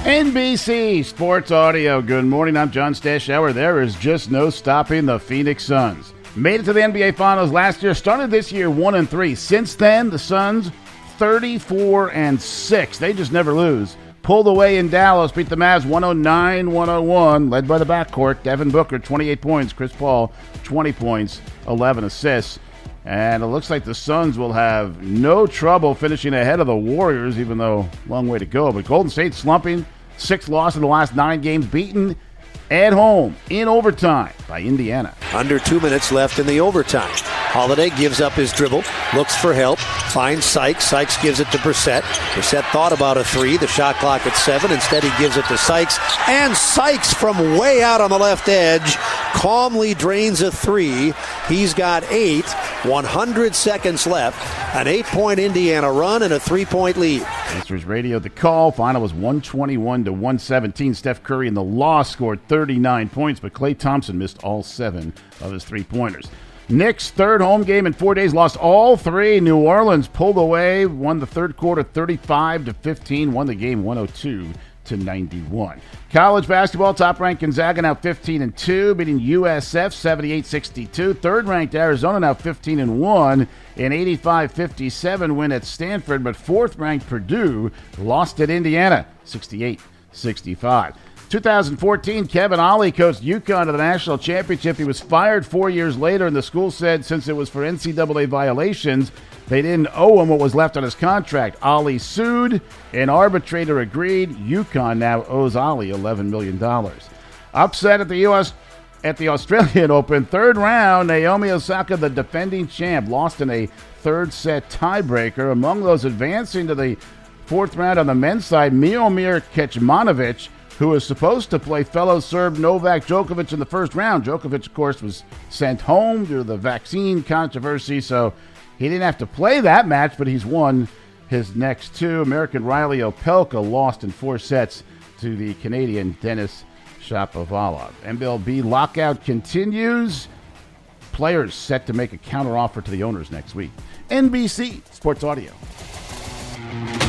NBC Sports Audio. Good morning. I'm John Stashower. There is just no stopping the Phoenix Suns. Made it to the NBA Finals last year. Started this year 1-3. Since then, the Suns 34-6. They just never lose. Pulled away in Dallas. Beat the Mavs 109-101. Led by the backcourt. Devin Booker 28 points. Chris Paul 20 points, 11 assists. And it looks like the Suns will have no trouble finishing ahead of the Warriors, even though long way to go. But Golden State slumping, 6th loss in the last 9 games, beaten at home in overtime by Indiana. Under 2 minutes left in the overtime. Holiday gives up his dribble, looks for help, finds Sykes. Sykes gives it to Brissett. Brissett thought about a 3, the shot clock at 7. Instead, he gives it to Sykes. And Sykes from way out on the left edge calmly drains a 3. He's got 8, 100 seconds left. An 8-point Indiana run and a 3-point lead. Pacers Radio the call. Final was 121-117. Steph Curry in the loss scored 39 points, but Klay Thompson missed all 7 of his 3-pointers. Knicks' third home game in 4 days, lost all 3. New Orleans pulled away, won the third quarter 35-15, won the game 102-91. College basketball, top-ranked Gonzaga now 15-2, beating USF 78-62. Third-ranked Arizona now 15-1, an 85-57 win at Stanford, but fourth-ranked Purdue lost at Indiana 68-65. 2014, Kevin Ollie coached UConn to the national championship. He was fired 4 years later, and the school said since it was for NCAA violations, they didn't owe him what was left on his contract. Ollie sued. An arbitrator agreed. UConn now owes Ollie $11 million. Upset at the Australian Open. Third round, Naomi Osaka, the defending champ, lost in a third-set tiebreaker. Among those advancing to the fourth round on the men's side, Miomir Kecmanovic, who was supposed to play fellow Serb Novak Djokovic in the first round. Djokovic, of course, was sent home due to the vaccine controversy, so he didn't have to play that match, but he's won his next 2. American Riley Opelka lost in 4 sets to the Canadian Denis Shapovalov. MLB lockout continues. Players set to make a counteroffer to the owners next week. NBC Sports Audio.